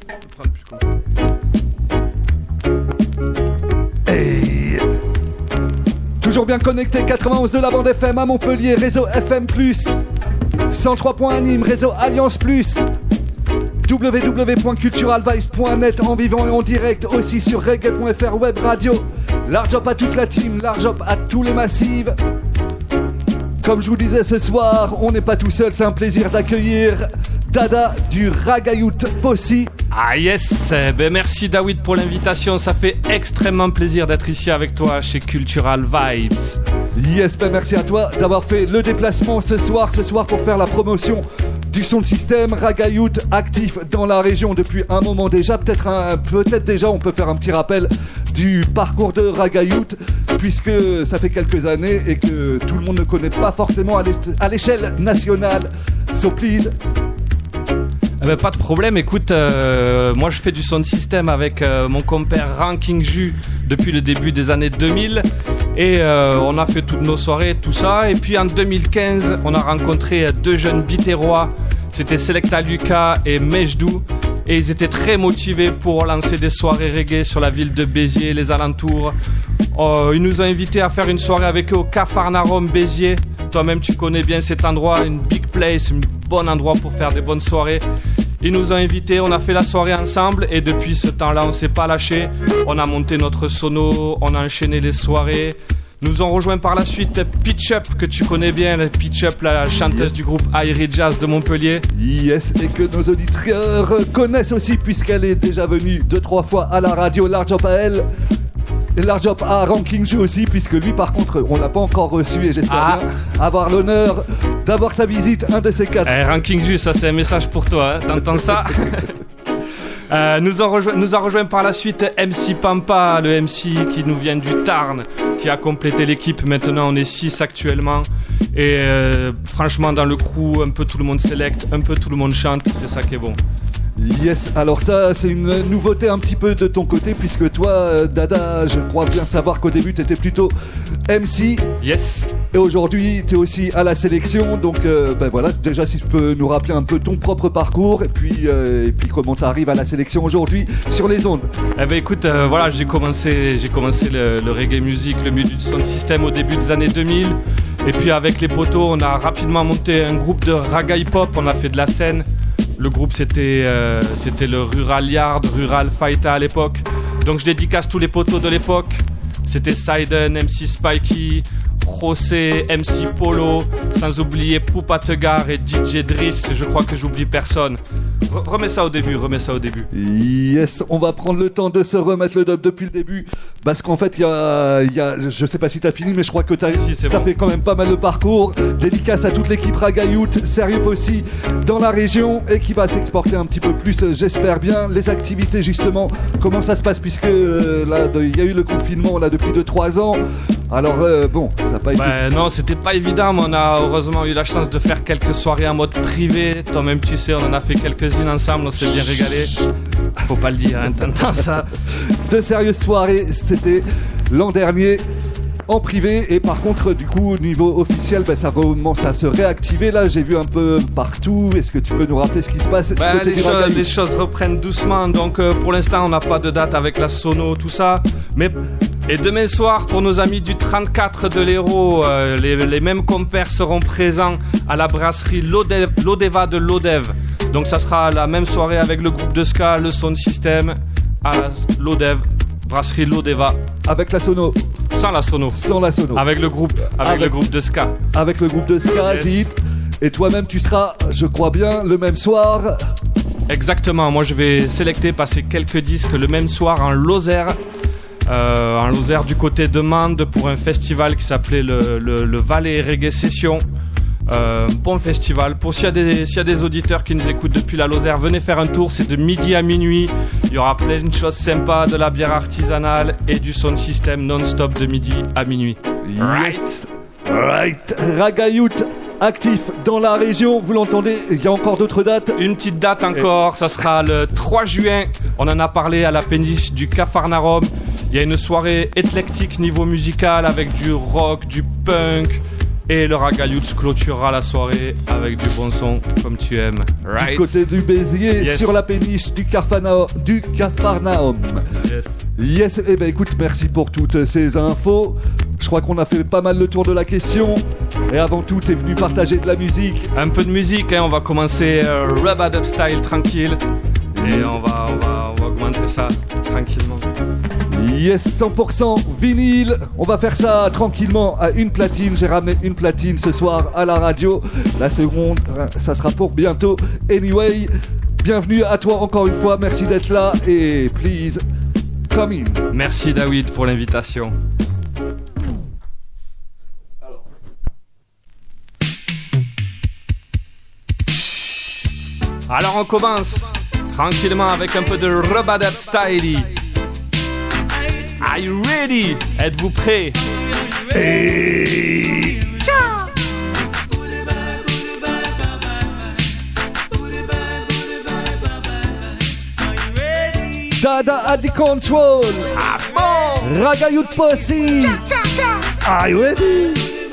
Hey. Toujours bien connecté, 91 de la bande FM à Montpellier, réseau FM+, 103 points à Nîmes, réseau Alliance+, www.culturalvibes.net en vivant et en direct, aussi sur reggae.fr web radio. Large up à toute la team, large up à tous les massifs. Comme je vous disais ce soir, on n'est pas tout seul, c'est un plaisir d'accueillir Dada du Raggayout Posse. Ah yes, merci David pour l'invitation, ça fait extrêmement plaisir d'être ici avec toi chez Cultural Vibes. Yes, merci à toi d'avoir fait le déplacement ce soir pour faire la promotion du son de système Raggayout actif dans la région depuis un moment déjà. Peut-être déjà on peut faire un petit rappel du parcours de Raggayout, puisque ça fait quelques années et que tout le monde ne connaît pas forcément à l'échelle nationale. So please. Pas de problème, écoute, moi je fais du son de système avec mon compère Ranking Ju depuis le début des années 2000 et on a fait toutes nos soirées, tout ça, et puis en 2015 on a rencontré deux jeunes bitérois, c'était Selecta Lucas et Mejdou, et ils étaient très motivés pour lancer des soirées reggae sur la ville de Béziers, les alentours. Ils nous ont invités à faire une soirée avec eux au Capharnaüm Béziers. Toi-même tu connais bien cet endroit, une big place, un bon endroit pour faire des bonnes soirées. Ils nous ont invités, on a fait la soirée ensemble et depuis ce temps-là on s'est pas lâché. On a monté notre sono, on a enchaîné les soirées. Nous ont rejoint par la suite Pitch Up, que tu connais bien, Pitch Up, la chanteuse du groupe Airy Jazz de Montpellier. Yes, et que nos auditeurs connaissent aussi puisqu'elle est déjà venue 2-3 fois à la radio. Large up à elle. Large up à Ranking Ju aussi, puisque lui par contre on l'a pas encore reçu et j'espère bien avoir l'honneur d'avoir sa visite un de ces quatre. Ranking Ju, ça c'est un message pour toi, hein. T'entends ça? Nous a rejoint par la suite MC Pampa, le MC qui nous vient du Tarn, qui a complété l'équipe. Maintenant on est 6 actuellement et franchement dans le crew un peu tout le monde sélecte, un peu tout le monde chante, c'est ça qui est bon. Yes, alors ça c'est une nouveauté un petit peu de ton côté, puisque toi Dada, je crois bien savoir qu'au début t'étais plutôt MC. Yes. Et aujourd'hui t'es aussi à la sélection, donc voilà, déjà si tu peux nous rappeler un peu ton propre parcours et puis comment t'arrives à la sélection aujourd'hui sur les ondes. Écoute, voilà, j'ai commencé le reggae music, le milieu du son système au début des années 2000. Et puis avec les potos, on a rapidement monté un groupe de raga hip-hop, on a fait de la scène. Le groupe c'était le Rural Yard, Rural Fighta à l'époque. Donc je dédicace tous les potos de l'époque. C'était Sidon, MC Spikey, José, MC Polo, sans oublier Poupa Tegar et DJ Driss. Je crois que j'oublie personne. Remets ça au début. Yes, on va prendre le temps de se remettre le dub depuis le début, parce qu'en fait il y a je sais pas si t'as fini, mais je crois que t'as fait quand même pas mal de parcours. Dédicace à toute l'équipe Raggayout, sérieux aussi dans la région et qui va s'exporter un petit peu plus, j'espère bien. Les activités justement, comment ça se passe, puisque là il y a eu le confinement là depuis 2-3 ans. Alors bon, ça n'a pas été... non, c'était pas évident, mais on a heureusement eu la chance de faire quelques soirées en mode privé. Toi-même tu sais, on en a fait quelques-unes ensemble, on s'est bien régalé. Faut pas le dire, hein, t'entends ça. De sérieuses soirées, c'était l'an dernier en privé, et par contre du coup au niveau officiel ça commence à se réactiver là, j'ai vu un peu partout. Est-ce que tu peux nous rappeler ce qui se passe? Les choses reprennent doucement, donc pour l'instant on n'a pas de date avec la sono, tout ça, mais... Et demain soir, pour nos amis du 34 de l'Hérault, les mêmes compères seront présents à la brasserie Lodeva de Lodève. Donc ça sera la même soirée avec le groupe de ska, le son de système, à Lodève, brasserie Lodeva. Avec la sono? Sans la sono. Avec le groupe, le groupe de ska. Avec le groupe de ska, yes. Zit. Et toi-même tu seras, je crois bien, le même soir? Exactement, moi je vais passer quelques disques le même soir en Lozère. En Lozère du côté de Mende pour un festival qui s'appelait le Valais Reggae Session. Bon festival. Pour s'il y a des auditeurs qui nous écoutent depuis la Lozère, venez faire un tour, c'est de midi à minuit. Il y aura plein de choses sympas, de la bière artisanale et du sound system non-stop de midi à minuit. Yes. Right. Raggayout actif dans la région, vous l'entendez, il y a encore d'autres dates? Une petite date encore, ça sera le 3 juin. On en a parlé à la péniche du Capharnaüm. Il y a une soirée éclectique niveau musical avec du rock, du punk, Et le Ragayouts clôturera la soirée avec du bon son comme tu aimes. Right? Du côté du Béziers, yes. Sur la péniche du Capharnaüm. Yes, eh ben écoute, merci pour toutes ces infos. Je crois qu'on a fait pas mal le tour de la question. Et avant tout, t'es venu partager de la musique. Un peu de musique, hein. On va commencer Rub-a-Dub style tranquille. Et on va augmenter ça tranquillement. Yes, 100% vinyle. On va faire ça tranquillement à une platine. J'ai ramené une platine ce soir à la radio. La seconde, ça sera pour bientôt. Anyway, bienvenue à toi encore une fois. Merci d'être là et please, come in. Merci David pour l'invitation. Alors on commence tranquillement avec un peu de Rub-a-Dub style. Are you ready? Êtes-vous prêts? Hey. Ciao. Dada at the control. Ah bon? Ragayout Pussy. Are you ready?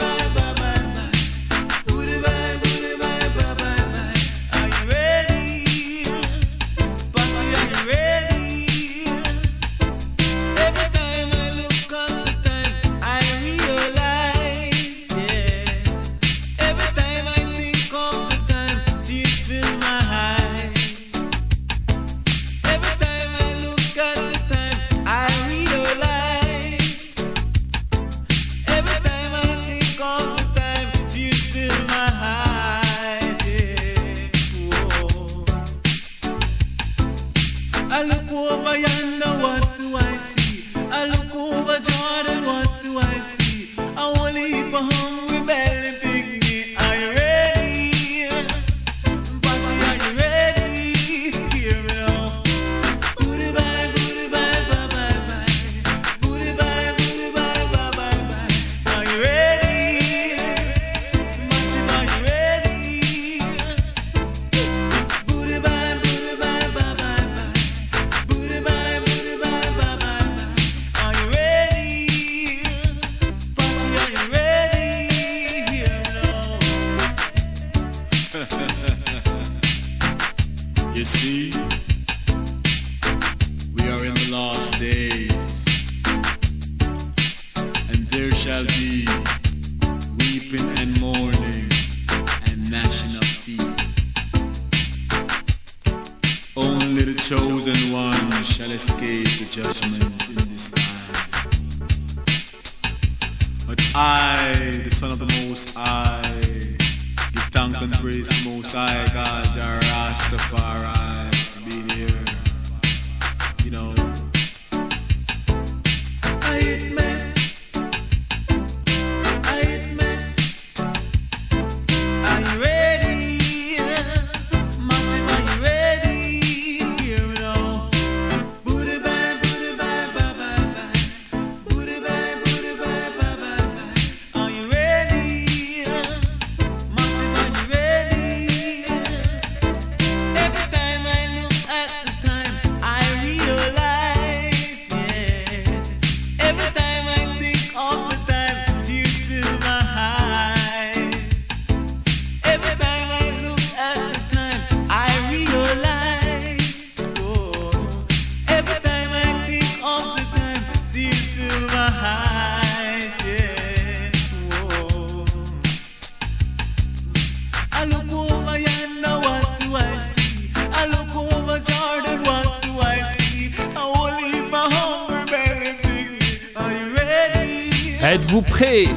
Êtes-vous prêts?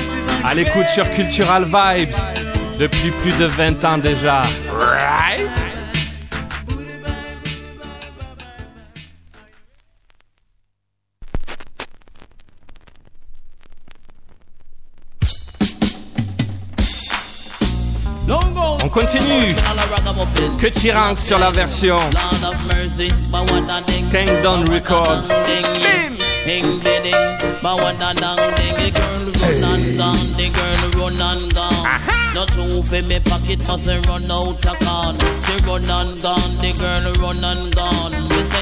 À l'écoute sur Cultural Vibes depuis plus de 20 ans déjà. Right? On continue. Que T-Rank sur la version Kingdom Records. Bim! Ding ding, but one and dang ding, the girl run and gone, the girl run and gone. Not true for me pocket mustn't run out of corn. She run and gone, the girl run and gone. Me say yes,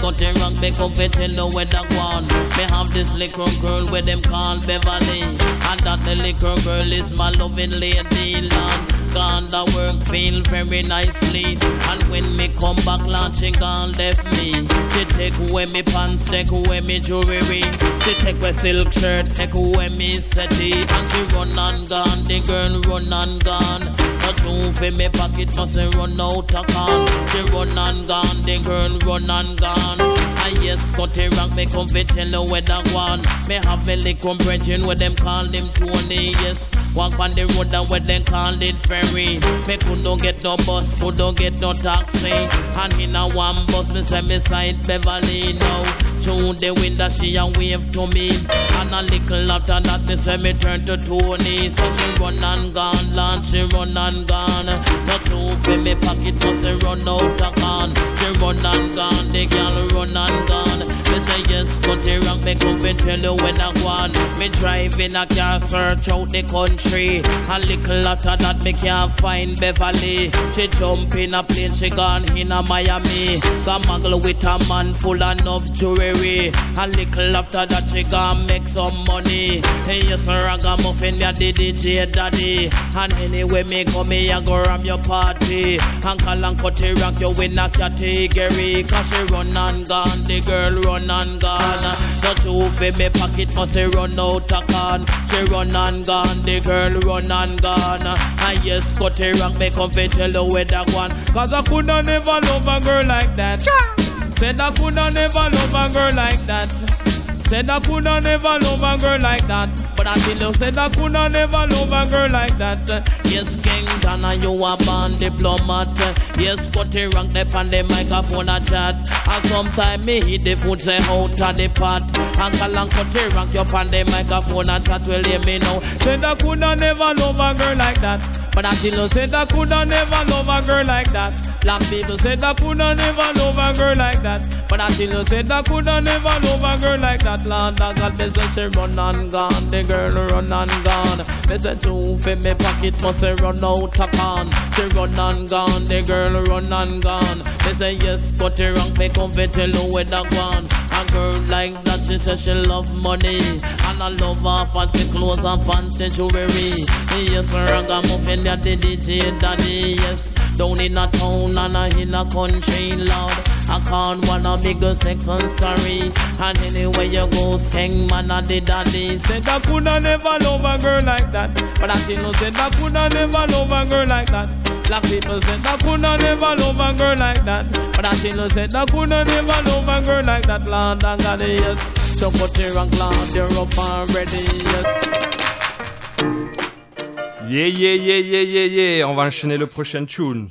got it wrong, me come to tell you where that one. Me have this little girl where them call Beverly, and that the little girl is my loving lady, Lord. Gone the work feel very nicely, and when me come back, Lord, she gone left me. She take away me pants, take away me jewelry. She take away silk shirt, take away me settee, and she run and gone. The girl run and gone. Not true for me pocket, must run out of can. She run and gone. The girl run and gone. And yes, cut it wrong, me come fi tell you where that one. Me have me little brethren where them call them Tony. Yes. Walk on the road and where they call it ferry. Me couldn't get no bus, couldn't get no taxi. And in a one bus, me say me side Beverly now. Through the window she a wave to me. And a little after that me say me turn to Tony. So she run and gone, Lord, she run and gone. Not true for me pocket, must run out of can. She run and gone, the girl run and gone. Me say yes, cut it wrong, me come fi tell you when I gone. Me drive in a car, search out the country. A little after that me can't find Beverly. She jump in a plane, she gone in a Miami. Got muggle with a man full enough jewelry. A little after that she gone make some money. Hey, yes, ragamuffin, ya the DJ daddy. And anyway me come here, go ram your party. And call and cut it rock, you win a category. Cause she run and gone, the girl run and gone. Not true for me pocket, must run out a can. She run and gone, the girl run and gone. And yes, cut it wrong, me come fi tell you where that one. Cause I coulda never love a girl like that. Said I coulda never love a girl like that. Said I coulda never love a girl like that. But until you said I coulda never love a girl like that. Yes, King Dana, you a born diplomat. Yes, cut it wrong, they on the microphone a chat. And sometimes me hit the food say out of the pot. And call and cut it wrong, you on the microphone and chat, will hear me now. Said I coulda never love a girl like that. But until you said I coulda never love a girl like that. Black people said I coulda never love a girl like that. But until you said I coulda never love a girl like that. Lord, I got me say she run and gone. The girl run and gone. Me say true for me pocket must say run out of can. She run and gone. The girl run and gone. Me say yes, cut it wrong. Me come fi tell you where that gone. A girl like that, she say she love money. And I love her fancy clothes and fancy jewelry. Yes, ragamuffin, ya the DJ daddy. Yes, down in a town and in a country, Lord. I can't wanna bigger sex and sorry. And anywhere you go, King man a the daddy. Said I coulda never love a girl like that. But I still know said I coulda never love a girl like that. Black people said I coulda never love a girl like that. But I still know said I coulda never love a girl like that. Lord, I got it, yes. So put your rank, Lord, you're up and ready, yes. Yeah. On va enchaîner le prochain tune.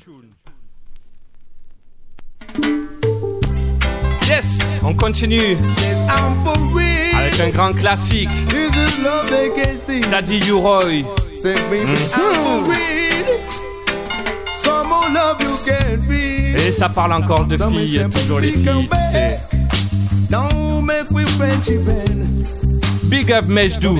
Yes, on continue avec un grand classique. Daddy U-Roy. Et ça parle encore de filles, toujours les filles, tu sais. Big up Mejdou.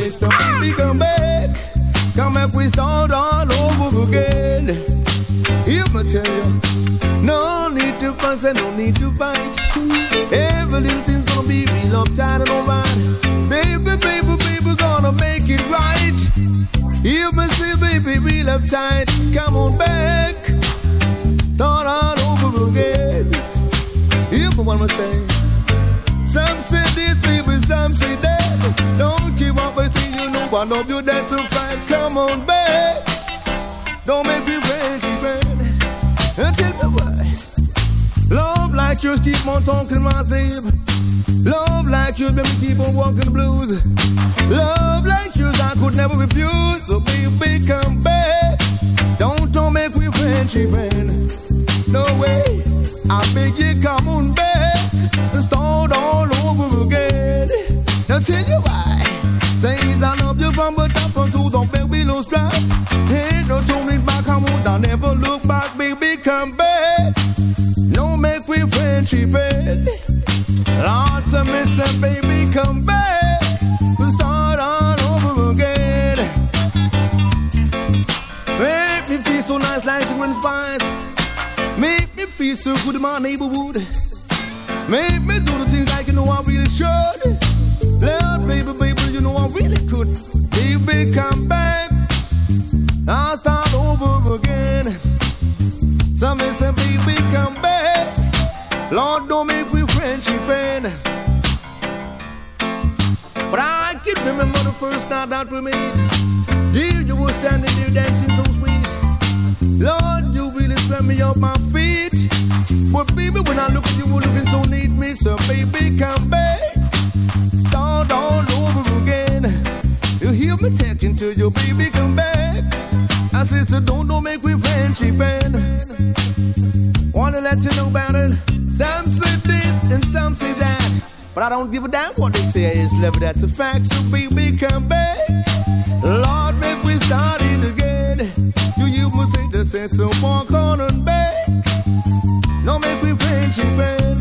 Come back, we start all over again. Hear me tell you, no need to fuss and no need to fight. Every little thing's gonna be real uptight and alright. Baby, gonna make it right. Hear me say, baby, real uptight. Come on back, start all over again. Hear me what I'm saying. Some say this, baby, some say that. Don't give up, I see you know I love you, that's a fact. Come on back, don't make me friends. Tell me why. Love like yours keep on talking my slave. Love like yours make me keep on walking the blues. Love like yours I could never refuse. So baby, come back. Don't make me friendship. No way. I beg you, come on back and start all over again. Now tell you why. Say I love you from the top to the bed below strap. Ain't no turning back, I won't I never look back, baby, come back. No make we friendship. Lots of missing, baby, come back. We'll start all over again. Make me feel so nice like chicken spice. Make me feel so good in my neighborhood. Make me do the things like you know I really should. Lord, baby, baby, you know I really could. Baby, come back. I'll start over again. Some may say, baby, come back. Lord, don't make we friendship end. But I can remember the first night that we met. Dear, you were standing there dancing so sweet. Lord, you really swept me off my feet. But baby, when I look at you, you're looking so neat. Me, so baby, come back. Start all over again. You hear me talking to you, baby, come back. I said, so don't make we friendship end. Wanna let you know about it. Some say this and some say that. But I don't give a damn what they say. It's love, that's a fact. So baby, come back. Lord, make we start it again. You must say the sense, so walk on and back. No make we friendship end.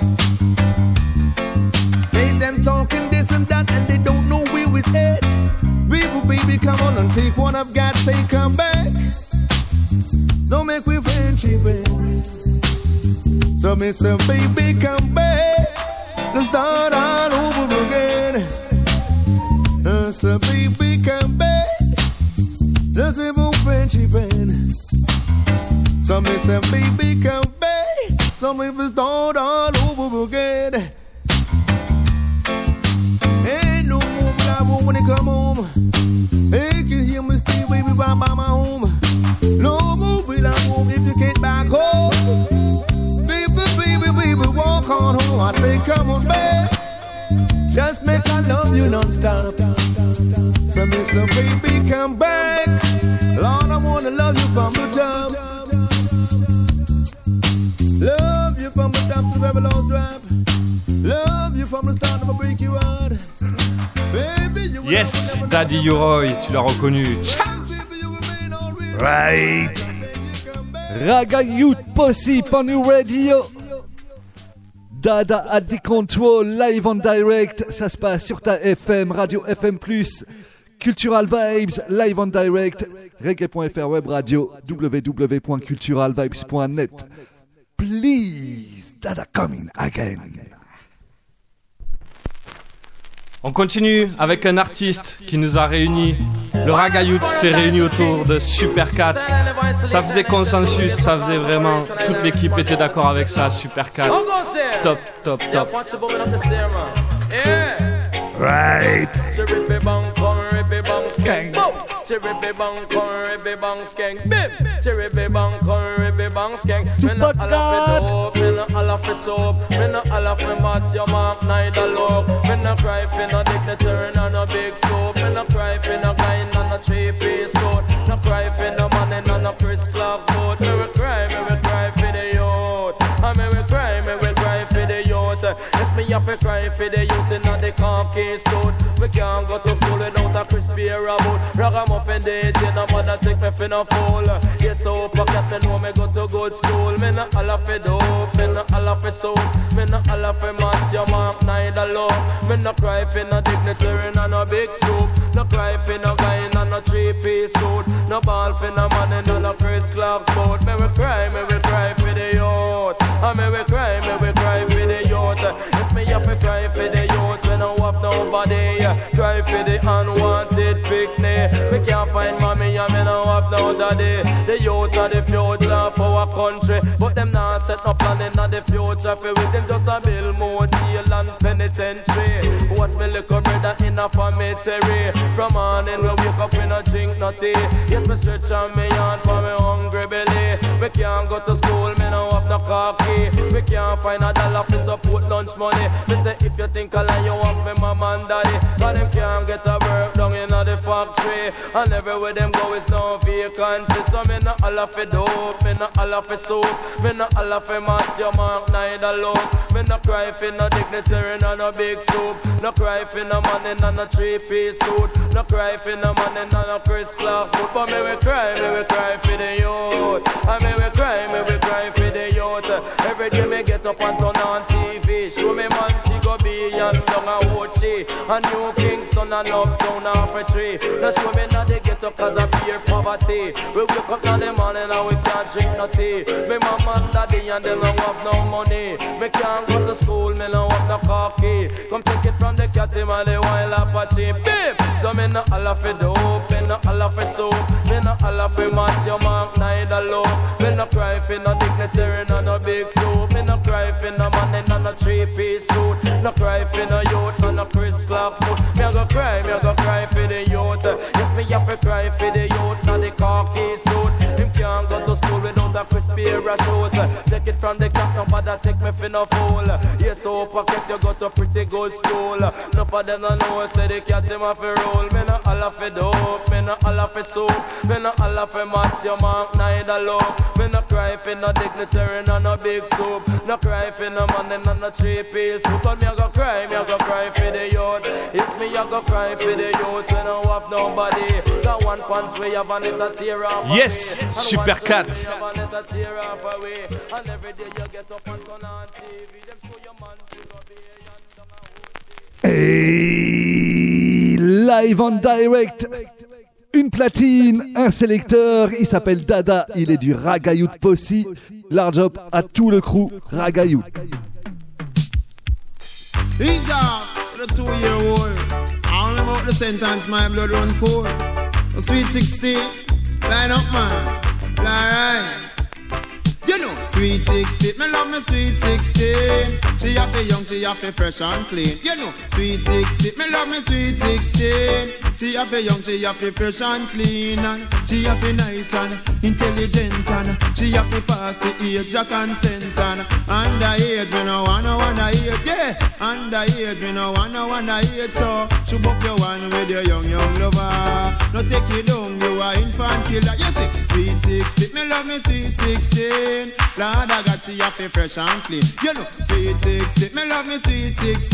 Say them talking this and that and they don't know where it's at. Baby, come on and take one I've got. Say come back. No make we friendship end. So me say baby, come back. Let's start all over again. So baby, come back. Let's have a friendship end. So me say baby, come back. So me start all over again. Ain't no more love when they come home. Hey, can hear me stay baby by my home. No more will I home if you get back home. Baby, walk on home. I say, come on, babe. Just make I love you non-stop. So me say, baby, come back. Lord, I wanna love you from the top. Love you from the top to the very last drop. Love you from the start, I'ma break you out. Baby, you Yes, Daddy U-Roy, tu l'as reconnu. Right. Raga Youth Posse on New Radio. Dada at the control, live on direct. Ça se passe sur ta FM, Radio FM+, Cultural Vibes, live on direct. Reggae.fr, web radio, www.culturalvibes.net. Please, Dada coming again. On continue avec un artiste qui nous a réunis. Le Raga Youth s'est réuni autour de Super 4. Ça faisait consensus, ça faisait vraiment... Toute l'équipe était d'accord avec ça, Super 4. Top, top, top. Right. Chiripi bang, chiripi bang, skeng. Chiripi bang, chiripi bang, skeng. Bim. Chiripi bang, chiripi bang, skeng. Me no alla fi dope, me no alla fi soap, me no alla fi mat your mark, neither love. Me no cry fi no dignitary, no no big soap. Me no cry fi no kind, no no three-piece suit. No cry fi no money, no no Chris Clark's boat. Me will cry fi the youth. And me will cry fi the youth. Yes, me have to cry for the youth in the khaki suit. We can't go to school without a crispy boot. Ragamuffin dating, no mother take me for no fool. Yes, so pocket me know me go to good school. Me no all of it dope, me no all of it soap. Me no all of it mat your mark, neither love. Me no cry for no dignitary, no big soup. No cry for no guy, no three-piece suit. No ball for no money, no Chris Clark's boat. Me will cry for the youth. And me will cry for the youth. Yes, me have to cry for the youth when I have nobody. Cry for the unwanted picnic. We can't find mommy and me no have no daddy. The youth are the future for our country, but them not set no planning on the future. For with them just a build more jail and penitentiary. Watch me little brother in a cemetery. From morning we wake up we no drink no tea. Yes, me stretch on me hand for me hungry belly. We can't go to school, me no have no coffee. We can't find a dollar for support lunch money. Me say if you think I lie, you have me mama and daddy. Cause them can't get a work down in the factory. And everywhere them go is no vacancy. So me no all of it dope, me no all of it soap. Me no all of it mat your mark, neither love. Me no cry for no dignitary, no big soup. No cry for no money, no three-piece suit. No cry for no money, no Chris Clark's boot. But me will cry for the youth. And me will cry for the youth. Every day me get up and turn on TV. Show me Montego Bay and down a Wood Shade. poverty. And New Kingston and Uptown and for tree. Now show me now they get up cause of fear poverty. We wake up in the morning and we can't drink no tea. Me mama and daddy and they don't have no money. Me can't go to school, me don't have no cocky. Come take it from the cat him and the wild Apache. Beep! So me no holla for dope, me no holla for soap. Me no holla for Matthew Mark, neither low. Me no cry for no dignitary, no big suit. Me no cry for no man in no 3-piece suit. No cry for no youth, no Chris Clark's foot. Me a go cry for the youth. Yes, me have to cry for the youth, no the khaki suit. Him can't go to school without a crispy shoes. Take it from the cat, no bother take me for no fool. Yes, so pocket you go to pretty good school. No for them no know, say the cat him have to roll. Me no holla for dope, me no holla for soup. Me no holla for Matthew Mark, neither low. Me no cry for no dignitary, no big soup. No cry for no man in no 3-piece suit. But me a go cry for the youth. It's me a go cry for the youth. We don't have nobody. Got one pants we have and it a tear off. Yes, Super Cat. And every day you get up and turn on TV. Them show your man to go be Et live en direct, une platine, un sélecteur, il s'appelle Dada, il est du Ragayout Posse. Large up à tout le crew Ragayout. He's up for the 2-year-old. I only about the sentence, my blood run cold. A sweet 16, line up man, alright. You know, sweet 16, me love me sweet 16. She have to young, she have to fresh and clean. You know, sweet 16, me love me sweet 16. She have to young, she have to fresh and clean. And she have to nice and intelligent. And she have to pass the age of consent. And underage, me no wanna age, yeah. Underage, me no wanna age. So, she book your one with your young lover. No take you down, you are infant killer. You see, sweet 16, me love me sweet 16. Lord, I got she have to fresh and clean. You know, sweet 16, me love me sweet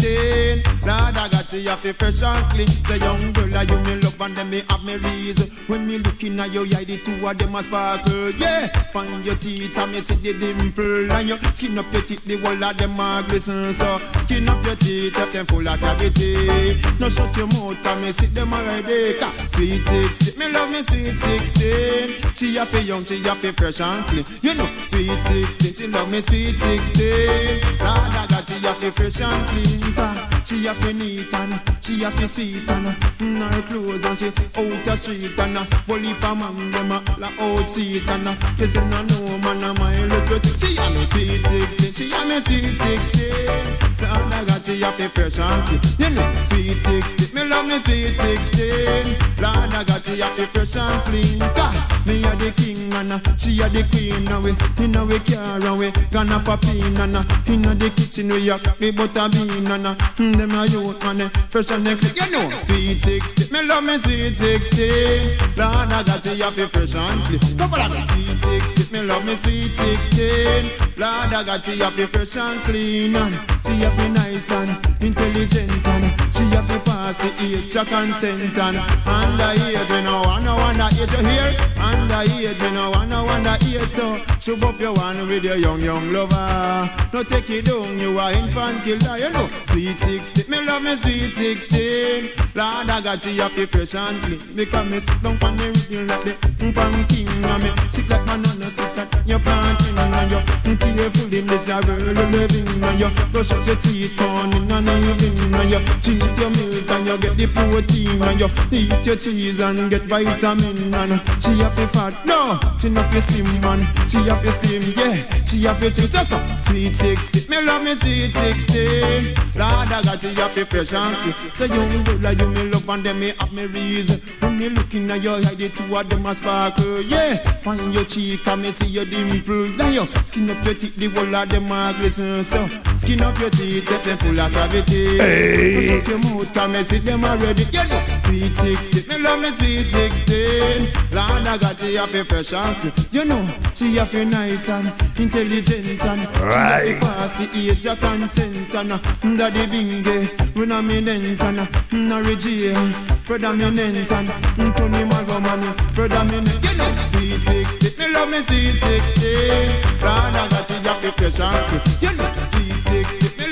16. Lord, I got she have to fresh and clean. Say young girl, you me love and them me have me reason. When me looking at your eye, the two of them a sparkle. Yeah, find your teeth and me see the dimple. And you skin up your teeth, the whole of them a glisten. So skin up your teeth, up them full of cavity. No shut your mouth and me see them already. Sweet 16, me love me sweet 16. She have to young, she have to fresh and clean. You know, sweet 16, she love me sweet 16. Lord, I got she have to fresh and clean. She have to neat and she have to sweet and her clothes and she out the street and whole heap of man them la out seat and you say no man a my little thing. She have me sweet 16, she have me sweet 16. Lord, I got she have to fresh and clean. You know, sweet 16, me love me sweet 16. Lord, I got she have to fresh and clean. Me a the king and she a the queen and we inna we car and we gonna pop in and inna the kitchen we a crack the butter bean and them a youth man fresh and clean. You know, sweet 16, me love me sweet 16. Lord, I got you have to fresh and clean. Couple of me sweet 16, me love me sweet 16. Lord, I got you have to fresh and clean and she have to nice and intelligent and she have to pass the age of consent and underage we no wanna age you hear. Underage we no wanna age so show up your one with your young lover. No take it down, you are infant killer. You know, sweet 16, me love me sweet 16. Lord, I got you happy fresh and clean. Because me sit down on the rhythm like the king and me sit like my nana sit like your planting and you careful in this world of living and you brush up your teeth on in and evening and you drink your milk and you get the protein and you eat your cheese and get vitamin and she happy fat, no, she not your slim man, she happy slim, yeah, she happy too. So sweet 16, me love me sweet 16. Lord, I got you happy fresh and clean. So young girl like you me love and them me have me reason. When me looking at your eye, the two of them a sparkle, yeah. Find your cheek and me see your dimple. Then you skin up your teeth, the whole of them a glisten. So skin up your teeth, get them full of gravity. Hey. Shut your mouth and me see them already. You know, sweet 16, me love me sweet 16. Lord, I got you happy fresh and clean. You know, she happy nice and intelligent and right. She happy past the age of consent and daddy binge, predominant and Norwegian, predominant and Tony Magomani, predominant. You know, sweet 16, me love me sweet 16. Lord, I got you happy fresh and clean. You know, sweet 16, me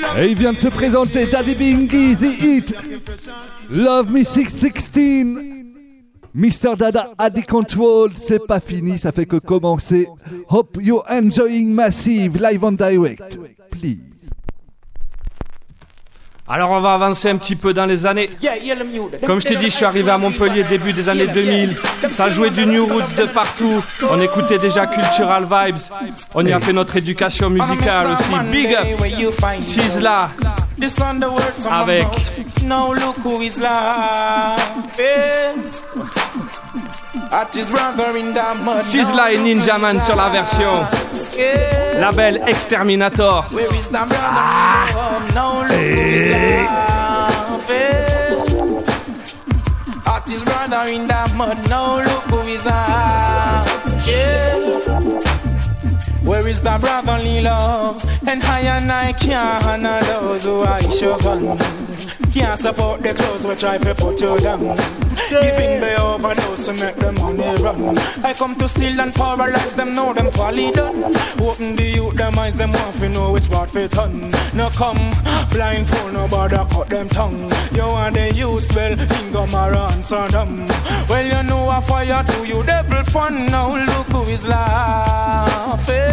Et il vient de se présenter, Daddy Bingy, The Hit, Love Me 616, Mr. Dada at the control, c'est pas fini, ça fait que commencer. Hope you're enjoying Massive, live on direct, please. Alors on va avancer un petit peu dans les années. Comme je t'ai dit, je suis arrivé à Montpellier début des années 2000. Ça jouait du New Roots de partout. On écoutait déjà Cultural Vibes. On y a fait notre éducation musicale aussi. Big up Sizzla avec Sizzla et Ninjaman sur la version. Label Exterminator. Artist brother in the mud, now look who is where is the brotherly love? And I can't handle those who I show gun. Can't support the clothes we try to put you down. Giving the overdose to make the money run. I come to steal and paralyze them, know them folly done. Open the youth, them eyes, them want to know which part fit on. No come, blindfold, nobody cut them tongue. You want the youth, well, Ingomara and Sodom. Well, you know a fire to you, devil fun. Now look who is laughing.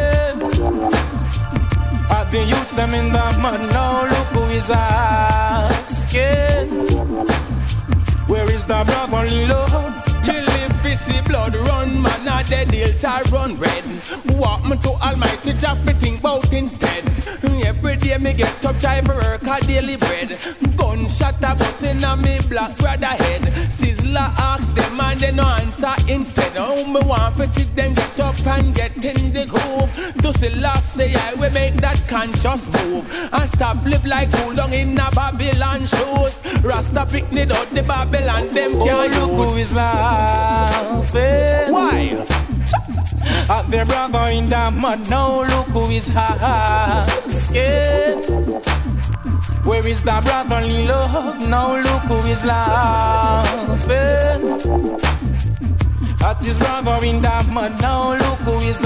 I've been used them in the mud, now look who is asking. Where is the brotherly love? Chilling, busy blood run, man, a dead hills are run red. Walk me to Almighty Jah fi think bout instead. Every day me get up, try for work a daily bread. Gunshot a button on me black brother head. Sizzla ask them and they no answer instead. Oh, me want to see them get up and get in the groove. To see last say I will make that conscious move. And stop live like cool down in a Babylon shoes. Rasta pick me out the Babylon, them can't look who is laughing. Why? At their brother in the mud, now look who is asking. Where is the brotherly love? Now look who is laughing. At his brother in the mud, now look who is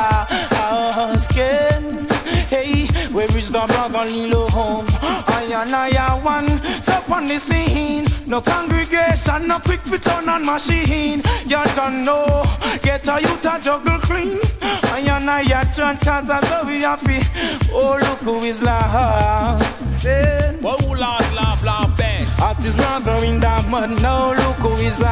asking. Hey, where is the brotherly love? I one, so on the scene. No congregation, no quick fit on machine. You don't know, get a youth a juggle clean. I church cause I love you happy. Oh, look who is laughing. Oh, laugh, best. At his brother in the mud, now look who is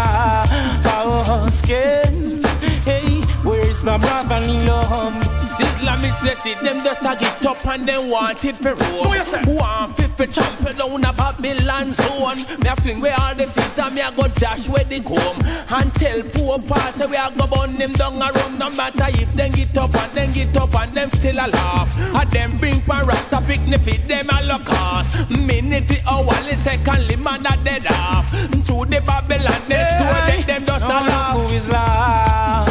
asking. Hey, where is the brotherly love? Sizzla me sexy, them just a get up and them want it for roll. Want it for champion down a Babylon zone. Me a fling where all the Sizzla, me a go dash where they come. And tell poor pass we a go burn them down a run. No matter if them get up and them get up and them still a laugh. And them bring pan rasta picnic fit them a look ass. Minute hourly secondly man a dead off. To the Babylon next door them just a laugh. Who is laughing?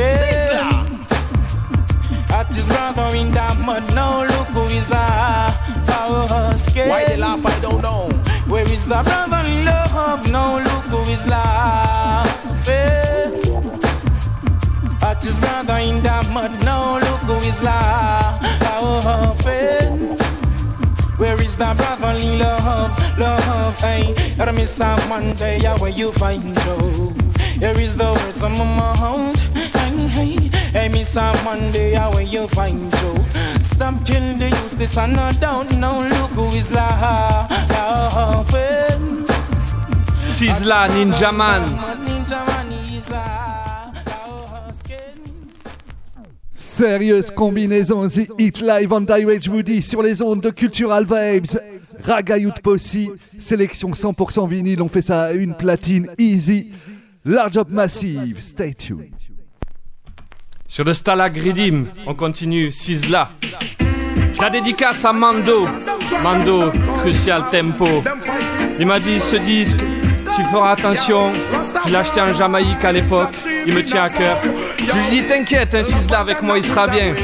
At his brother in the mud, now look who is asking. Why they laugh, I don't know. Where is the brotherly love? Now look who is laughing. At his brother in the mud, now look who is laughing. Where is the brotherly love? Love, hey. I miss someone day, where you find Joe. Here is the words of my mouth. Hey, miss someone day, where you find Joe. Stop killing the youth, this I no doubt. Now look who is laughing. Sizzla, Ninjaman. Ninjaman is Sérieuse combinaison, The Hit Live on Direct Woody sur les ondes de Cultural Vibes. Raga Youth Posse, sélection 100% vinyle, on fait ça à une platine easy. Large Up Massive, stay tuned. Sur le Stalagridim, on continue, Sizzla. La dédicace à Mando, Crucial Tempo. Il m'a dit, ce disque, tu feras attention. Je l'ai acheté en Jamaïque à l'époque, il me tient à cœur. Je lui dis, t'inquiète, un Sizzla avec moi, il sera bien.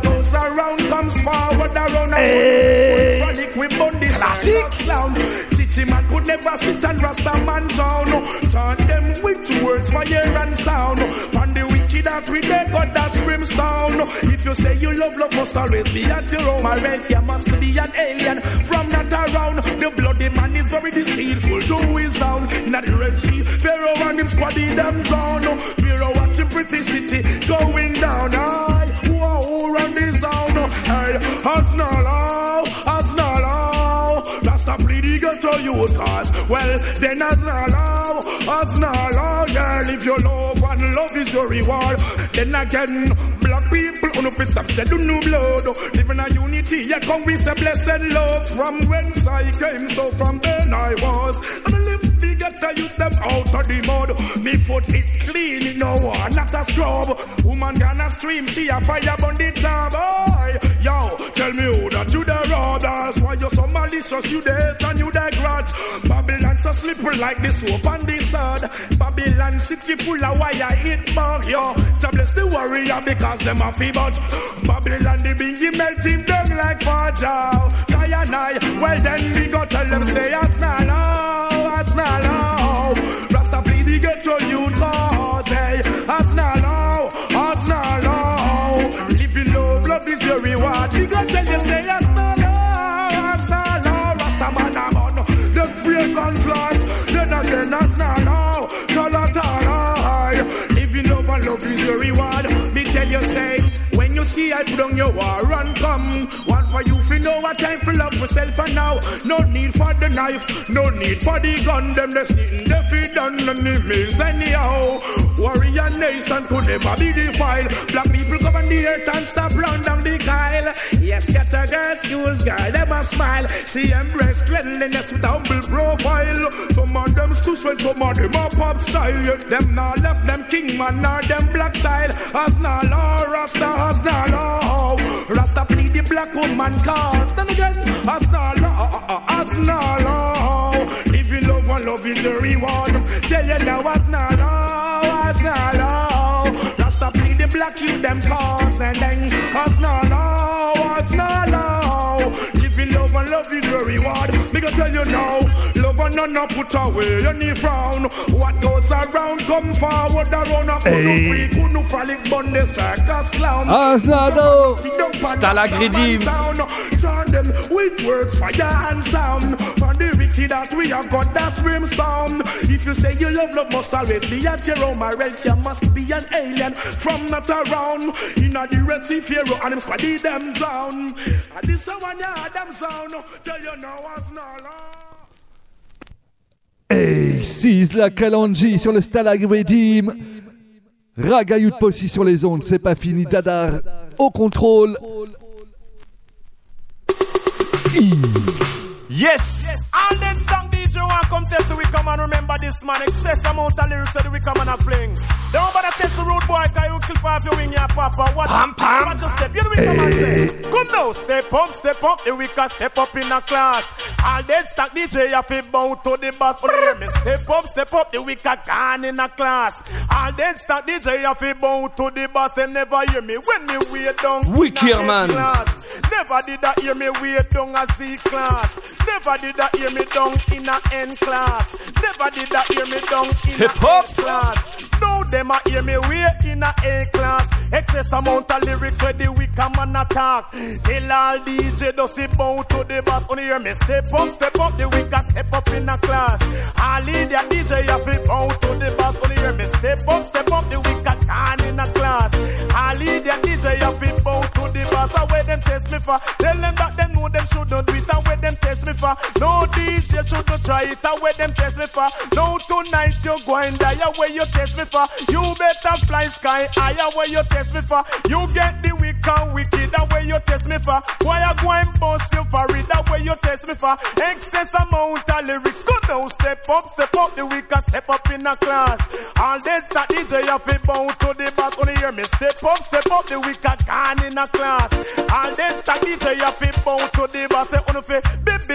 Classique. Pretty man could never sit and Rasta man sound. Chant them with words, fire and sound. On the wicked that we dead, God that's brimstone. If you say you love, love must always be at your home. Or else you must be an alien from not around. The bloody man is very deceitful to his sound. In the Red Sea, Pharaoh and him squaddy them down. Pharaoh watching pretty city going down. Aye, whoa, run this sound. Hey, Hasnala, Rasta plead the ghetto youth cause. Well, then Hasnala, girl, if you love and love is your reward. Then again, black people on the stop shedding new blood. Living a unity, yeah, come with a blessed love. From whence I came, so from then I was. And I live the ghetto youth them out of the mud. Me foot it clean, it no one, not a scrub. Woman gonna stream, she a fire on the top. Boy, yo, tell me who that you the robbers. Why you so malicious, you the hate and you the grudge. Babylon so slippery like the soap and the sod. Babylon city full of wire hit bug, yo. To bless the warrior because them a fee but Babylon the bingy melting down like fudge. Well then we go tell them say it's not low. Rasta plead the ghetto youth cause, hey, it's not low. Living low, blood is your reward. We go tell you say it's not low. Rasta man I'm on the praise and class. Then again it's not low. Tala. Living love and love is your reward. Me tell you say when you see I put on your war and come. One for you fi know what time for love myself and now. No need for the knife, no need for the gun. Them they sitting they fi done and the mills anyhow. Warrior nation could never be defiled. Black people come on the earth and stop run down the Kyle. Yes, get a girl, schools, girl, them a smile. See embrace cleanliness with a humble profile. Some of them stush when some of them a pop style. Yet them not left them king man nor them black child. As na law, Rasta as na law. Rasta plead the black woman cause. Then again, as na law. Living love and love is the reward. Tell you now as na law. Rasta plead the black youth them cause. And then as na law. Living love and love is the reward. Me go tell you now, love and none put away any frown. What goes around come forward around a couldn't free, couldn't fall it bun the circus clown. Asnado Stalagridim. Turn them with words, fire and sound. For the wicked that we have got that's brimstone. If you say you love must always be at your home, or else you must be an alien from not around. In a the Red Sea Pharaoh and him squaddy them down. And this one ya them sound. Tell you now what's not long. Hey, seize la Kalanji sur le Stalagridim. Raga Youth Posse sur les ondes, c'est pas fini. Dadar au contrôle. Yes! And then song DJ want come test the we come and remember this man. Excess amount of lyrics that we come and a fling. Don't bother test the road boy, cause you clip off your wing, your papa. Watch your step, you know we come and say. Come now, step up, the we can step up in a class. All dead stock DJ, you feel bound to the boss. Oh, hear me, step up, the we can gone in a class. All dead stock DJ, you feel bound to the boss. Them never hear me when me way down. Wicked man. Class. Never did that hear me way down a C class. Never did that hear me down in a N class. Never did that hear me down in a S class. Now them a hear me way in a A class. Excess amount of lyrics where the weak man attack. Tell all DJ does it bound to the boss. Only hear me step up, the weak step up in a class. All India DJ have it bound to the boss. Only hear me step up, the weak gone in a class. All India DJ have it bound to the boss. And where them test me for? Tell them that them know them should not do it. And where them test me for? No DJ should not try it. And where them test me for? No tonight you go and die. Where you test me for? You better fly sky higher. Where you test me for? You get the weak and wicked. And where you test me for? Why you go and bust you for it? And where you test me for? Excess amount of lyrics. Go down, step up, the weak and step up in a class. All day start DJ have it bound to the back. Only hear me step up, the weak and gone in a class. All day start DJ have it bound to the back. Say on the be build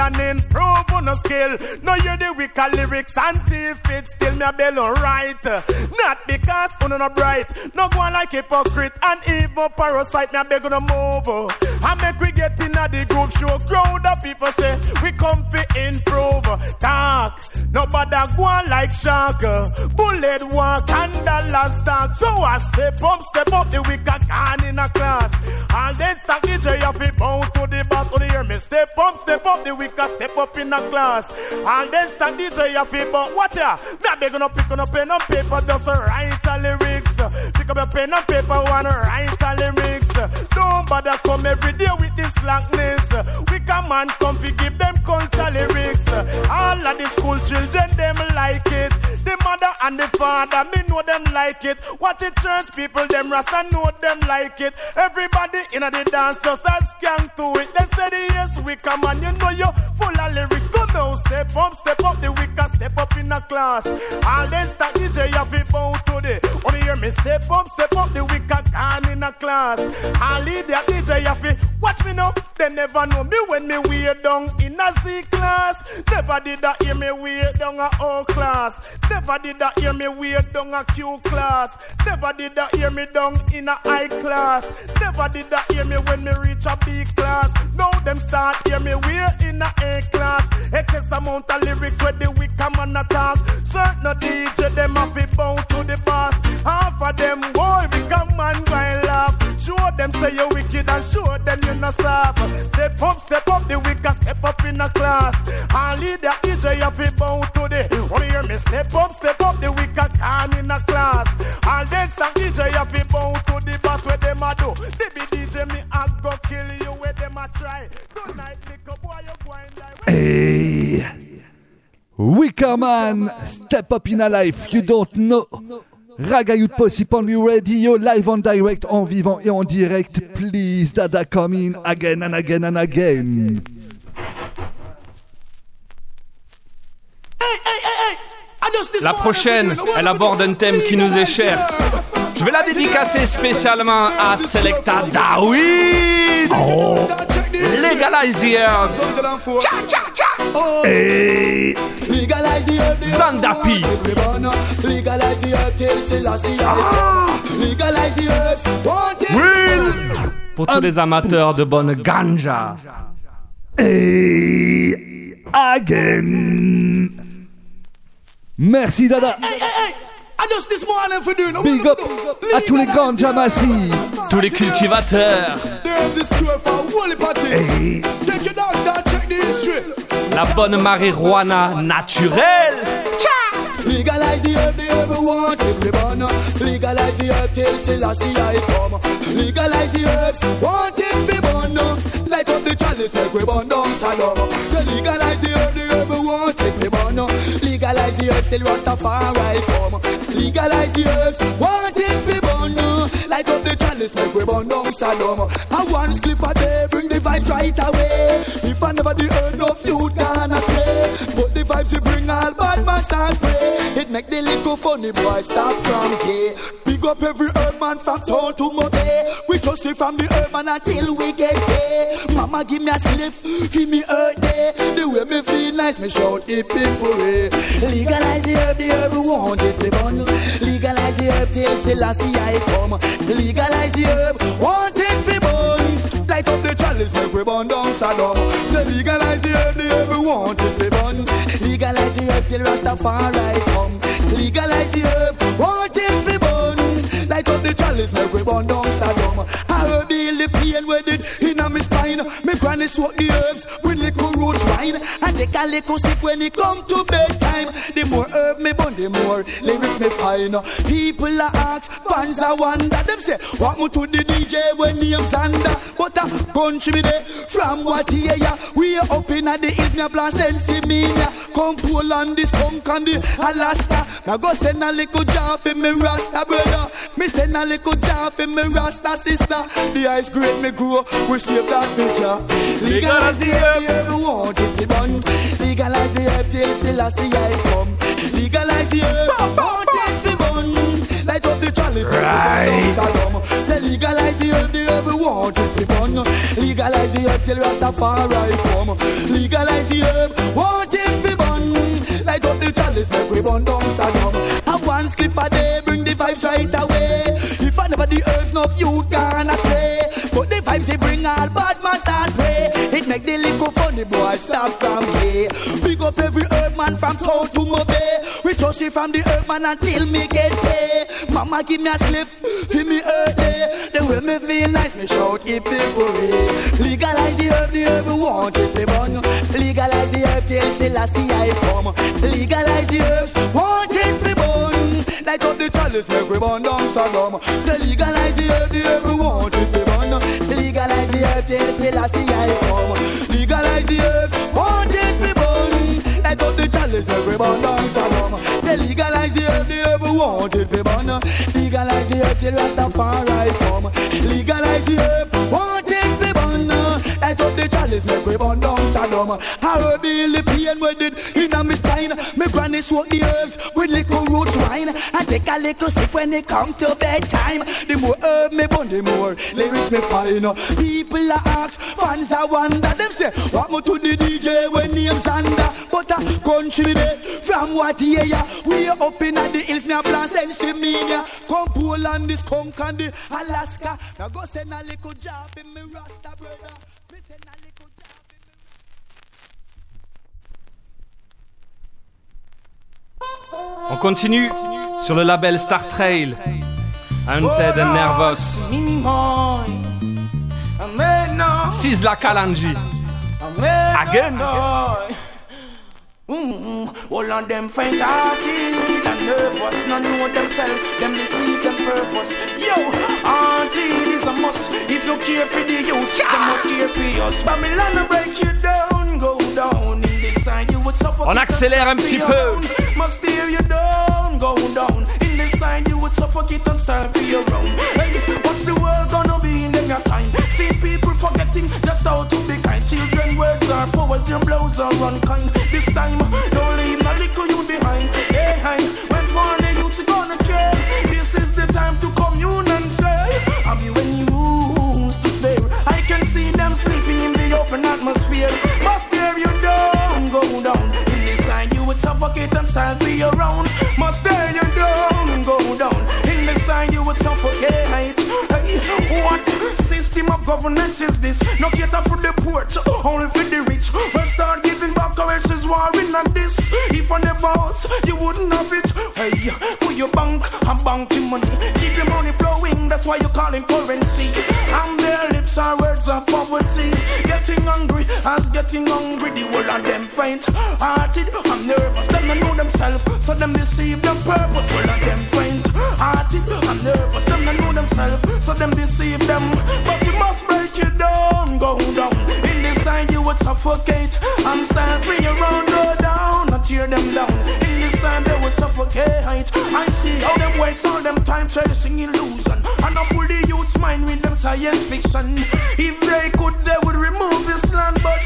and improve on the skill. No hear the wicked lyrics and thief it still me a bellow right. Not because uno no bright, no go on like hypocrite and evil parasite. Me a beg on the move. I make we get in a the groove show. Crowd of people say we come fi improve. Talk, nobody go on like shark. Bullet walk and the last talk. So I step up the wicked can in a class. All then stack DJ you fi bound to the boss. Only hear me step up the wicked step up in a class. All then stack DJ you fi bound. Watch ya, me a beg on pick on a pen and paper just write the lyrics. Pick up a pen and paper and write the lyrics. Don't bother come every day with this slackness. We come and come fi give them culture lyrics. All of the school children them like it. The mother and the father me know them like it. Watch the church people them rasta know them like it. Everybody in the dance just a skank to it. They say the yes we come and you know you full of lyrics. Go now step up the wicked step up in a class. All they start DJ you fi bow to the. Only hear me step up the wicked can in a class. All lead the DJ you fi watch me now. They never know me when me way down in a C class. Never did that hear me way down a O class. Never did that hear me way down a Q class. Never did that hear me down in a I class. Never did that hear me when me reach a B class. Now them start hear me way in a A class. Excess amount of lyrics where the weak man attack. Certain DJ them have to bow to the boss. Half of them boy become man while laugh. Show them say you wicked and show them you not soft. Step up the wicked step up in a class. And lead the DJ have to bow to the. Only hear me step up the wicked can in a class. And then stand DJ have to bow to the boss where them a do. They be DJ me I go kill you where them a try. Good night lick boy you go and die. Hey, Wicker Man, step up in a life you don't know. Raga Youth Posse Ponly Radio, live on direct, en vivant et en direct. Please, Dada, come in again and again and again. La prochaine, elle aborde un thème qui nous est cher. Je vais la dédicacer spécialement à Selecta Darwin. Oh. Legalize the herb. Cha cha cha. Hey. Legalize the herb. Zandapi. Legalize the herb till Selassie. Legalize the herb. Will. Pour tous les amateurs de bonne ganja. Hey. Again. Merci Dada. Big up à tous les ganja massifs, tous les cultivateurs. Hey. La bonne marijuana naturelle. Legalize the herb, the herb want it, banana. Legalize the herb till Selassie I come. Legalize the herb, want it, banana. Light up the chalice like we burn down Sodom. Legalize the herb want it, banana. Legalize the herbs till Rastafari come. Legalize the herbs, want it, banana. Light up the chalice like we burn down Sodom. And one clip a day bring the vibes right away. If I never the herb of you gonna stray. But the vibes you bring all bad man start pray. It make the little funny boy stop from gay. Big up every herb man from town to Mobe. We trust it from the herb man until we get paid. Mama give me a spliff, give me earth day. The way me feel nice, me shout hip hip hooray. Legalize the herb want it, the bun. Legalize the herb till Selassie I come. Legalize the herb, want it, the bun. Light up the chalice, make we burn down Sodom. Legalize the herb want it, the bun. Legalize the herb till Rastafari come. Legalize the herb, want it, the bun. Light up the chalice, make we burn down Sodom. I heard the pain with it in a me spine. Me granny soak the herbs with little roots wine. And take a little sip when it come to bedtime. The more herb me burn, the more lyrics me find. People are ask, fans are wonder. Them say, what me to the DJ when me am Xander? But a country me there, from what here ya. We are up in the hills, me blast Sensimania. Come Poland, this skunk and the Alaska. Now go send a little jar for me Rasta brother. Me send a little jar for me Rasta sister. The ice great me grow, we save that picture. Legalize the herb, want it to bun. Legalize the herb till Selassie I come. Legalize the herb, want it to bun. light up the chalice. Right. They legalize the herb want it to burn. Legalize the herb till Rastafari come. Legalize the herb, want it to burn. Light up the chalice, make we burn down Saddam. Have one skip a day, bring the vibes right away. If I never the herbs, no youth gonna stray. But the vibes they bring all bad man start pray. It make the little funny boy stop from here. Pick up every herb man from town to my bay. We trust it from the herb man until me get paid. Mama give me a slip, feel me early. Then when me feel nice, me shout if it hurry. Legalize the herb want it to burn. Legalize the herb till Selassie I come. Legalize the herbs, want it to burn. Light up the chalice, make we burn down Saddam. They legalize the herb want it to burn. Legalize the herb till Selassie I come. Legalize the herbs, want it to burn. Light up the chalice, make we burn down Saddam. They legalize the herb want it to burn. Legalize the herb till Rastafari come. Legalize the herb, want it to burn. Light up the chalice, make we burn down Saddam. I heard the pain with it in my spine. Me granny soak the herbs with little roots wine. And take a little sip when it come to bedtime. The more herb me burn, the more lyrics me find. People are ask, fans are wonder. Them say, what more to the DJ when name's Xander? But a country day, from what year? We are up in the hills, me a plan Sensimania. Come Poland, this Skunk and the Alaska. Now go send a little job in me Rasta brother. Me send a little job in me. On continue sur le label Star Trail. Haunted and Nervous. Sizzla Kalonji. Again. All of them faint-hearted and nervous, none know themselves, them deceive them purpose. Yo, auntie, is a must. If you care for the youth, you must care for us. Babylon will break you down, go down. In this side you would suffer. On accélère un petit peu. Must tear you down, go down. In this side you would suffocate and start for your own. Hey, what's the world gonna be in their time? See people forgetting just how to be kind. Children words are poets, your blows are unkind. This time, don't leave my little you behind. Hey, when for the youth gonna care. This is the time to commune and share. Have you any used to spare? I can see them sleeping in the open atmosphere. Must tear you down, go down. In this side you would suffocate and stand for your own. Must tear you down, go down. In this side you would suffocate. Hey, what system of governance is this? No cater for the poor, only for the rich. Well, start giving back or else is warring on this. If I never out, you wouldn't have it. Hey, put your bank and banking money. Keep your money flowing, that's why you call it currency. And their lips are words of poverty. Getting hungry as getting hungry. The whole of them faint-hearted and nervous. Them don't know themselves, so them deceive them purpose. Whole of them faint-hearted and nervous. Them don't know themselves, so them deceive them. But you must break it down, go down. In this side you would suffocate and stand for your own, go down, not tear them down. In this side they would suffocate. I see how them waste all them time chasing illusion. And I pull the youth's mind with them science fiction. If they could, they would remove this land. But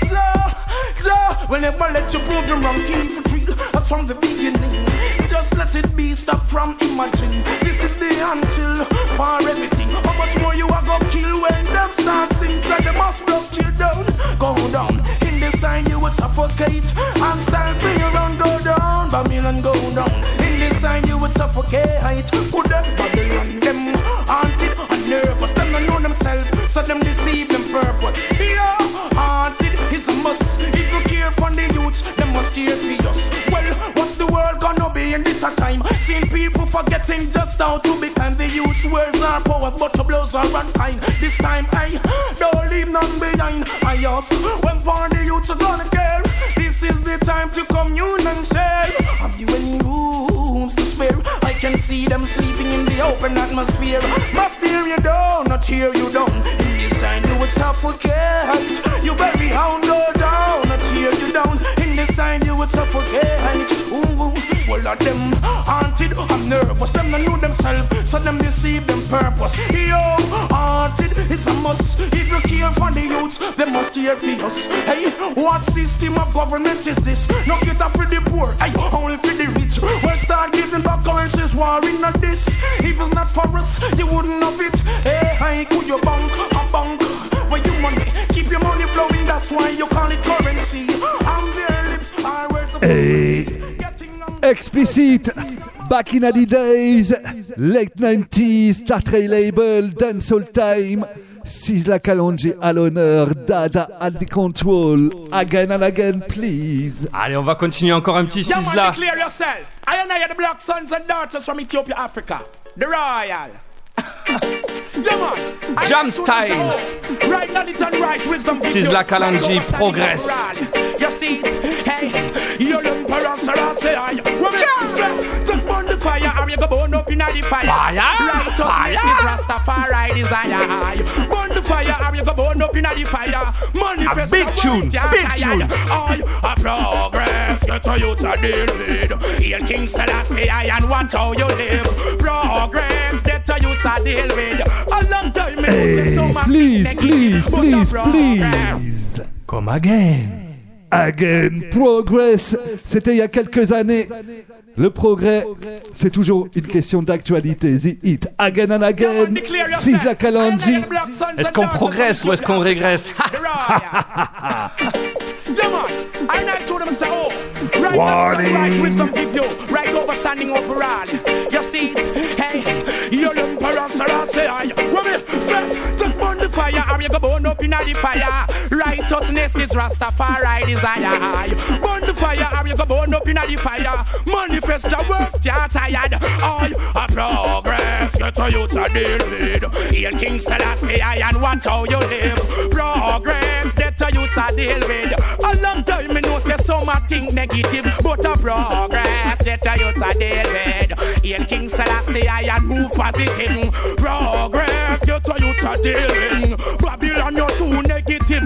will never let you prove them wrong. Keep it real, that's from the beginning. Just let it be, stop from imagine. This is the until for everything. How much more you are gonna kill when them start sing? So they must block you down, go down. In this sign you would suffocate and stand for your own, go down. Babylon go down. In this sign you would suffocate. Could them Babylon them haunted and nervous? Them don't know themselves, so them deceive them purpose. Yeah, haunted is a must. If you care for the youth, them must care for us. Well, what's the world gonna be in this time? Seeing people forgetting just how to be kind. The youth's words are power, but the blows are unkind. This time I don't leave none behind. I ask, when for the youths are gonna care? This is the time to commune and share. Have you any rooms to spare? I can see them sleeping in the open atmosphere. Must tear you down, not tear you down. In this time you would suffocate. You very hound, go down, not tear you down. In this time you would suffocate. Ooh, All of them haunted and nervous. Them don't know themselves, so them deceive them purpose. Yo, haunted is a must. If you care for the youth, they must care for us. Hey, what system of government is this? No get up for the poor, hey, only for the rich. Well, start giving back currencies, warring on this. If it's not for us, you wouldn't have it. Hey, I could your bank, a bank. For your money, keep your money flowing, that's why you call it currency. And their lips are words of Explicit, back in the days, late 90s, Startray label, dancehall time, Sizzla Kalonji à l'honneur, Dada at the control, again and again, please. Allez, on va continuer encore un petit Sizzla. Clear yourself. I and I are the black sons and daughters from Ethiopia, Africa, the royal. Yeah, man. Jam style. Right knowledge and right wisdom. Sizzla Kalonji progress. You see, hey, you're the emperor, say I. Just burn the fire, or you go burn up in the fire. Righteousness is Rastafari desire. Burn the fire, or you go burn up in the fire. Manifest a big tune, big tune. A progress, get to you to deal with. Hail King Selassie, and watch how you live. Progress, get to you to deal with. A long time, please, please, please, please. Come again. Again, progress. C'était il y a quelques années. Le progrès, c'est toujours une question d'actualité. The hit, again and again. Sizzla Kalonji. Est-ce qu'on progresse ou est-ce qu'on régresse? Warning. Wisdom give you right over standing overall. You see, hey, you're the emperor, say I. Just burn the fire, or you go burn up in the fire. Righteousness is Rastafari desire. Burn the fire, or you go burn up in the fire. Manifest your works, you're tired. All a progress, get to you to deal with. Hail King Selassie, and watch how you live. Progress, get to you to deal with. A long time me know say some think negative, but a progress, get to you to deal with. Hail King Selassie, and move positive. Progress, get to you to deal with. Babylon, you're too negative.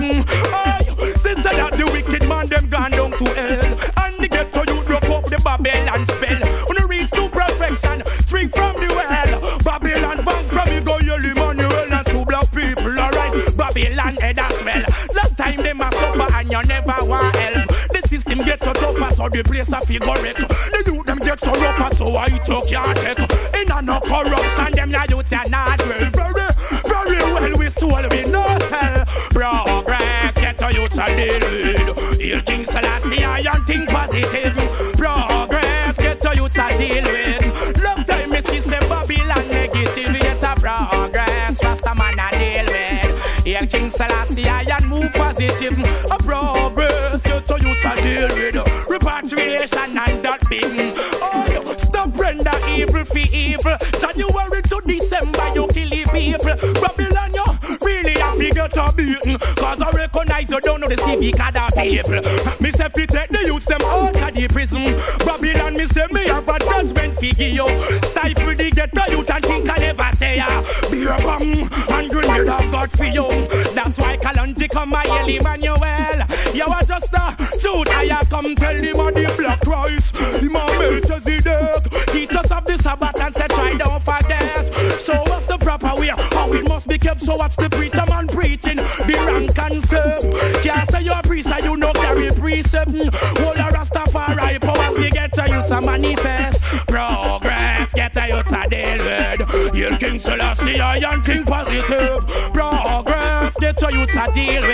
Oh, sister, that the wicked man, them gone down to hell. And they get to you, drop up the Babylon spell. When you reach to perfection, drink from the well. Babylon, bank from you, go yell Emmanuel, and two black people, alright. Babylon, head as well. Last time they must suffer, and you never want help. The system gets so tougher, so the place a figure it. The youth them get so rougher, so I took your take. In a no corruption, them ya youth are not well. Very well, we soul, we no sell. Progress, get to youth a deal with. Hail King Selassie, and think positive. Progress, get to youth a deal with. Long time me see say Babylon negative, get a progress, Rasta man a deal with. Hail King Selassie, and move positive. A progress, get to youth a deal with. Repatriation and that thing. Oh, stop render evil for evil. January to December, you kill the people. Babylon, you really have to get a beating. Cause I recognize you don't know the civic other people. Me say fi take the youths them out of the prison. Babylon, me say me have a judgment figure you. Stifle the ghetto youth and think I never say ya. Be a bomb and grenade of God for you. That's why Kalonji come a yell Emmanuel. You are just a truth. I come tell him of the black Christ. Him a Melchizedek. Teach us of the Sabbath and say try don't forget. So what's the proper way? How it must be kept. So what's the preacher man preaching? The rank and serve. Can't say you're a priest and you know carry precept. Hold a Rastafari powers we get to you to manifest. Progress get to you to deal with. Hail King Selassie and think positive. Progress get to you to deal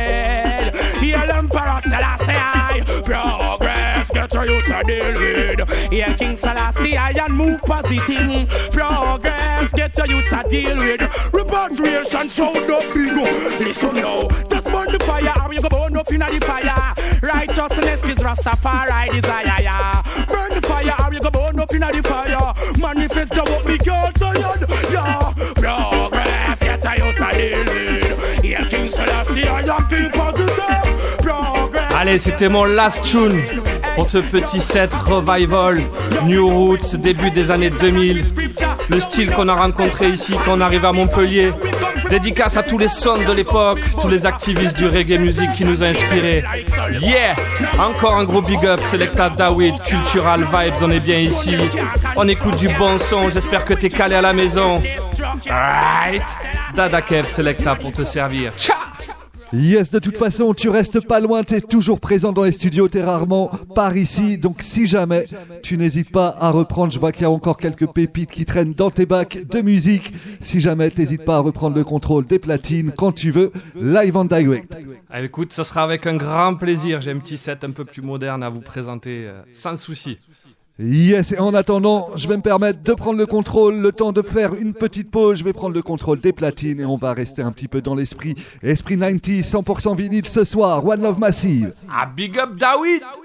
with. Hail Emperor Selassie. Progress get to you to deal with. Hail King Selassie and move positive. Progress get to you to deal with. Repatriation show the big. Listen now, just burn the fire or you go burn up in the fire. Righteousness is Rastafari desire. Burn the fire or you go burn up in the fire. Manifest your what we can't tired. Yeah, progress get to you to deal with. Hail King Selassie and think positive. Progress. Allez, c'était mon last tune pour ce petit set revival, New Roots, début des années 2000. Le style qu'on a rencontré ici quand on arrive à Montpellier. Dédicace à tous les sons de l'époque, tous les activistes du reggae music qui nous ont inspirés. Yeah! Encore un gros big up, Selecta David, Cultural Vibes, on est bien ici. On écoute du bon son, j'espère que t'es calé à la maison. Alright! Dada Kev Selecta pour te servir. Ciao! Yes, de toute façon, tu restes pas loin, t'es toujours présent dans les studios, t'es rarement par ici. Donc si jamais, tu n'hésites pas à reprendre, je vois qu'il y a encore quelques pépites qui traînent dans tes bacs de musique. Si jamais, t'hésites pas à reprendre le contrôle des platines quand tu veux, live and direct. Ah, écoute, ce sera avec un grand plaisir, j'ai un petit set un peu plus moderne à vous présenter, sans souci. Yes, et en attendant, je vais me permettre de prendre le contrôle, le temps de faire une petite pause, je vais prendre le contrôle des platines et on va rester un petit peu dans l'esprit. Esprit 90, 100% vinyle ce soir, One Love Massive. Ah, big up David!